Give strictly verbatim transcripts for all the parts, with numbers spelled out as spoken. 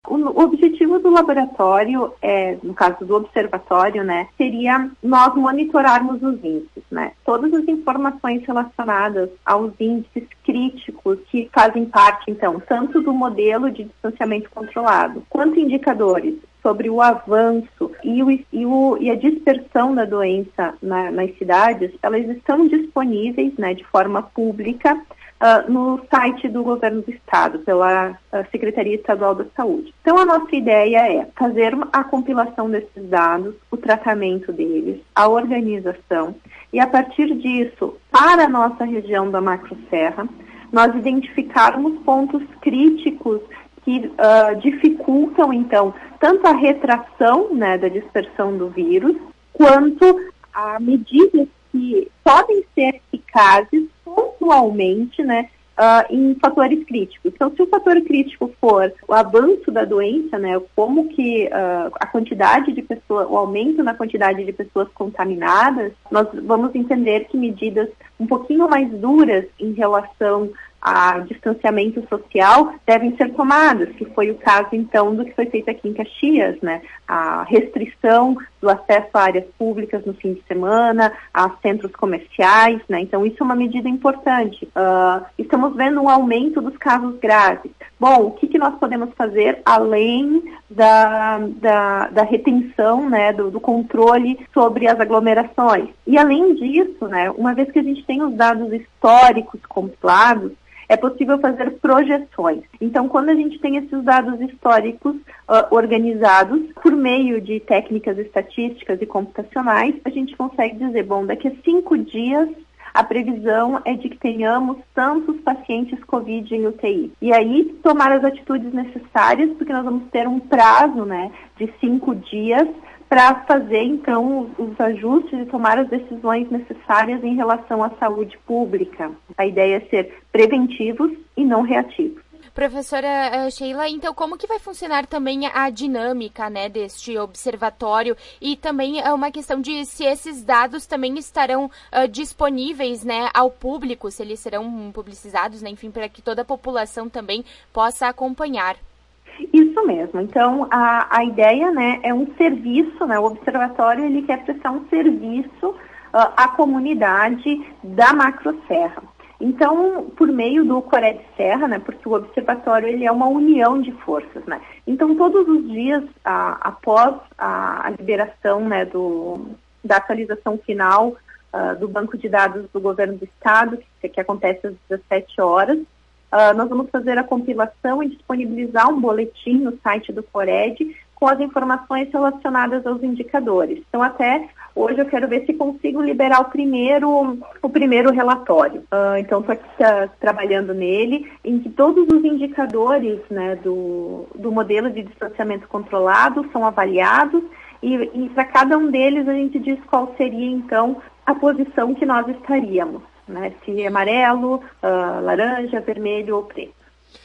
O, o objetivo do laboratório, é, no caso do observatório, né, seria nós monitorarmos os índices, né? Todas as informações relacionadas aos índices críticos que fazem parte, então, tanto do modelo de distanciamento controlado, quanto indicadores sobre o avanço e, o, e, o, e a dispersão da doença na, nas cidades, elas estão disponíveis, né, de forma pública uh, no site do Governo do Estado, pela uh, Secretaria Estadual da Saúde. Então, a nossa ideia é fazer a compilação desses dados, o tratamento deles, a organização, e a partir disso, para a nossa região da Macroserra, nós identificarmos pontos críticos que uh, dificultam, então, tanto a retração, né, da dispersão do vírus, quanto a medidas que podem ser eficazes pontualmente, né, uh, em fatores críticos. Então, se o fator crítico for o avanço da doença, né, como que uh, a quantidade de pessoas, o aumento na quantidade de pessoas contaminadas, nós vamos entender que medidas um pouquinho mais duras em relação a distanciamento social devem ser tomadas, que foi o caso, então, do que foi feito aqui em Caxias, né? A restrição do acesso a áreas públicas no fim de semana, a centros comerciais, né? Então, isso é uma medida importante. Uh, estamos vendo um aumento dos casos graves. Bom, o que, que nós podemos fazer além da, da, da retenção, né, do, do controle sobre as aglomerações? E, além disso, né, uma vez que a gente tem os dados históricos compilados, é possível fazer projeções. Então, quando a gente tem esses dados históricos uh, organizados por meio de técnicas estatísticas e computacionais, a gente consegue dizer, bom, daqui a cinco dias a previsão é de que tenhamos tantos pacientes Covid em U T I. E aí, tomar as atitudes necessárias, porque nós vamos ter um prazo, né, de cinco dias para fazer, então, os ajustes e tomar as decisões necessárias em relação à saúde pública. A ideia é ser preventivos e não reativos. Professora Sheila, então como que vai funcionar também a dinâmica, né, deste observatório e também uma questão de se esses dados também estarão uh, disponíveis, né, ao público, se eles serão publicizados, né, enfim, para que toda a população também possa acompanhar. Isso mesmo. Então, a, a ideia, né, é um serviço, né, o observatório ele quer prestar um serviço uh, à comunidade da Macroserra. Então, por meio do Coré de Serra, né, porque o observatório ele é uma união de forças, né. Então, todos os dias, uh, após a, a liberação, né, do, da atualização final uh, do banco de dados do Governo do Estado, que, que acontece às dezessete horas, Uh, nós vamos fazer a compilação e disponibilizar um boletim no site do Cored com as informações relacionadas aos indicadores. Então, até hoje eu quero ver se consigo liberar o primeiro, o primeiro relatório. Uh, então, estou aqui uh, trabalhando nele, em que todos os indicadores, né, do, do modelo de distanciamento controlado são avaliados e, e para cada um deles a gente diz qual seria, então, a posição que nós estaríamos. Né, se é amarelo, uh, laranja, vermelho ou preto.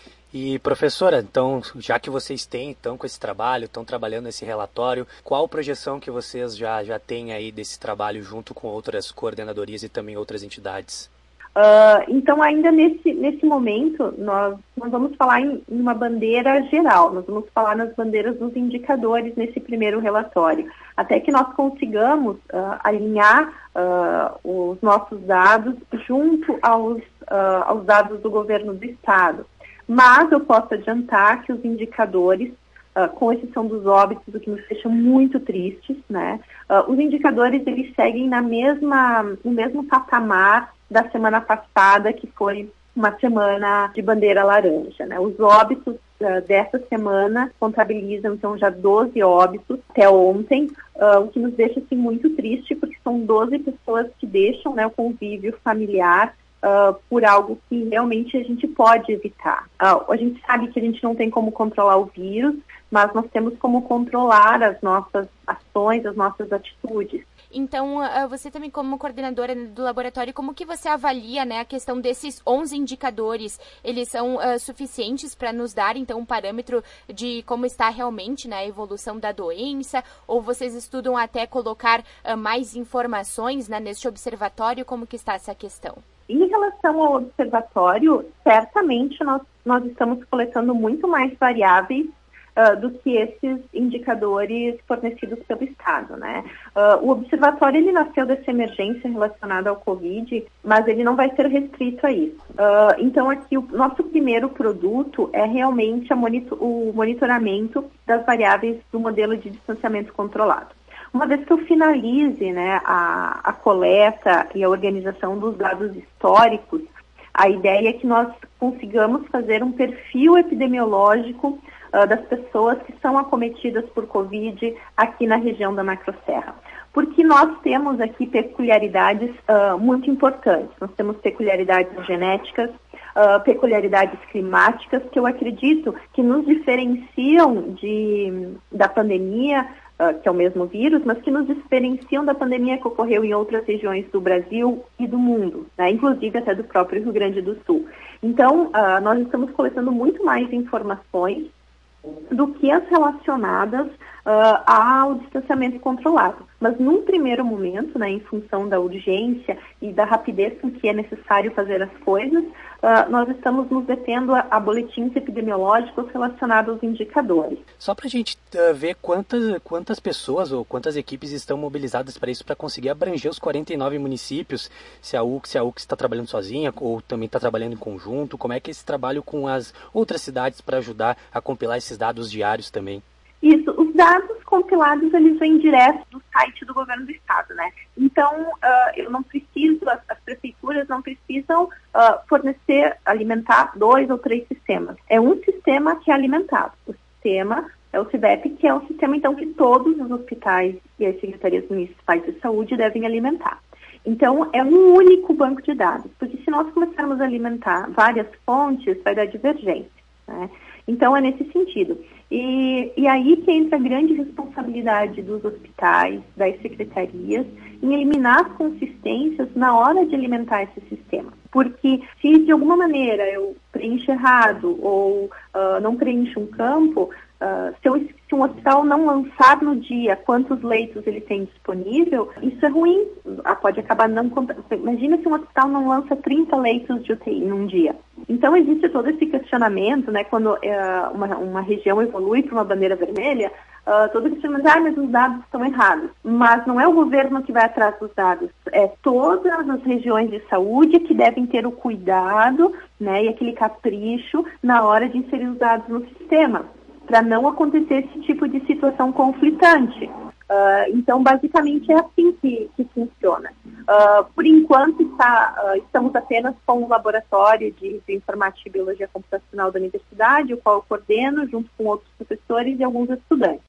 E professora, então, já que vocês têm, então, com esse trabalho, estão trabalhando nesse relatório, qual projeção que vocês já, já têm aí desse trabalho junto com outras coordenadorias e também outras entidades? Uh, então, ainda nesse, nesse momento, nós, nós vamos falar em, em uma bandeira geral, nós vamos falar nas bandeiras dos indicadores nesse primeiro relatório, até que nós consigamos uh, alinhar uh, os nossos dados junto aos, uh, aos dados do Governo do Estado. Mas eu posso adiantar que os indicadores, uh, com exceção dos óbitos, o que nos deixa muito tristes, né? Uh, os indicadores, eles seguem na mesma, no mesmo patamar da semana passada, que foi uma semana de bandeira laranja, né? Os óbitos uh, dessa semana contabilizam, então, já doze óbitos até ontem, uh, o que nos deixa, assim, muito triste, porque são doze pessoas que deixam, né, o convívio familiar uh, por algo que realmente a gente pode evitar. Uh, a gente sabe que a gente não tem como controlar o vírus, mas nós temos como controlar as nossas ações, as nossas atitudes. Então, você também como coordenadora do laboratório, como que você avalia, né, a questão desses onze indicadores? Eles são uh, suficientes para nos dar, então, um parâmetro de como está realmente, né, a evolução da doença? Ou vocês estudam até colocar uh, mais informações, né, neste observatório? Como que está essa questão? Em relação ao observatório, certamente nós, nós estamos coletando muito mais variáveis uh, do que esses indicadores fornecidos pelo Estado, né? Uh, o observatório, ele nasceu dessa emergência relacionada ao Covid, mas ele não vai ser restrito a isso. Uh, então, aqui, o nosso primeiro produto é realmente a monitor- o monitoramento das variáveis do modelo de distanciamento controlado. Uma vez que eu finalize, né, a, a coleta e a organização dos dados históricos, a ideia é que nós consigamos fazer um perfil epidemiológico uh, das pessoas que são acometidas por Covid aqui na região da Macrosserra. Porque nós temos aqui peculiaridades uh, muito importantes. Nós temos peculiaridades genéticas, uh, peculiaridades climáticas, que eu acredito que nos diferenciam de, da pandemia, Uh, que é o mesmo vírus, mas que nos diferenciam da pandemia que ocorreu em outras regiões do Brasil e do mundo, né? Inclusive até do próprio Rio Grande do Sul. Então, uh, nós estamos coletando muito mais informações do que as relacionadas uh, ao distanciamento controlado. Mas num primeiro momento, né, em função da urgência e da rapidez com que é necessário fazer as coisas, uh, nós estamos nos detendo a, a boletins epidemiológicos relacionados aos indicadores. Só para a gente uh, ver quantas, quantas pessoas ou quantas equipes estão mobilizadas para isso, para conseguir abranger os quarenta e nove municípios, se a U C, se a U C está trabalhando sozinha ou também está trabalhando em conjunto, como é que é esse trabalho com as outras cidades para ajudar a compilar esses dados diários também? Isso, os dados compilados, eles vêm direto do site do governo do estado, né? Então, uh, eu não preciso, as, as prefeituras não precisam uh, fornecer, alimentar dois ou três sistemas. É um sistema que é alimentado. O sistema é o CIBEP, que é um sistema, então, que todos os hospitais e as secretarias municipais de saúde devem alimentar. Então, é um único banco de dados, porque se nós começarmos a alimentar várias fontes, vai dar divergência, né? Então, é nesse sentido. E, e aí que entra a grande responsabilidade dos hospitais, das secretarias, em eliminar as consistências na hora de alimentar esse sistema. Porque se de alguma maneira eu preencho errado ou uh, não preencho um campo, uh, se, eu, se um hospital não lançar no dia quantos leitos ele tem disponível, isso é ruim. Ah, pode acabar não... Imagina se um hospital não lança trinta leitos de U T I num dia. Então, existe todo esse questionamento, né, quando uh, uma, uma região evolui para uma bandeira vermelha, uh, todo esse questionamento, ah, mas os dados estão errados. Mas não é o governo que vai atrás dos dados, é todas as regiões de saúde que devem ter o cuidado, né, e aquele capricho na hora de inserir os dados no sistema, para não acontecer esse tipo de situação conflitante. Uh, então, basicamente, é assim que, que funciona. Uh, por enquanto, está, uh, estamos apenas com o laboratório de, de informática e biologia computacional da universidade, o qual eu coordeno, junto com outros professores e alguns estudantes.